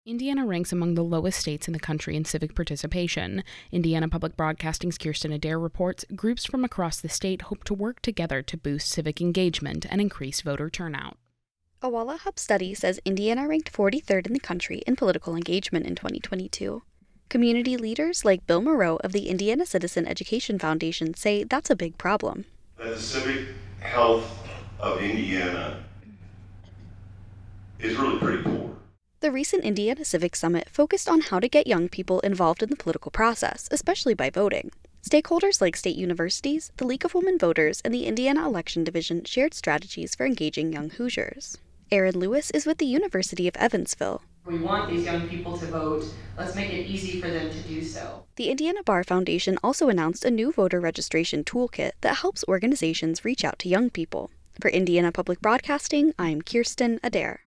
Indiana ranks among the lowest states in the country in civic participation. Indiana Public Broadcasting's Kirsten Adair reports groups from across the state hope to work together to boost civic engagement and increase voter turnout. A Walla Hub study says Indiana ranked 43rd in the country in political engagement in 2022. Community leaders like Bill Moreau of the Indiana Citizen Education Foundation say that's a big problem. That the civic health of Indiana is really pretty poor. The recent Indiana Civic Summit focused on how to get young people involved in the political process, especially by voting. Stakeholders like state universities, the League of Women Voters, and the Indiana Election Division shared strategies for engaging young Hoosiers. Erin Lewis is with the University of Evansville. We want these young people to vote. Let's make it easy for them to do so. The Indiana Bar Foundation also announced a new voter registration toolkit that helps organizations reach out to young people. For Indiana Public Broadcasting, I'm Kirsten Adair.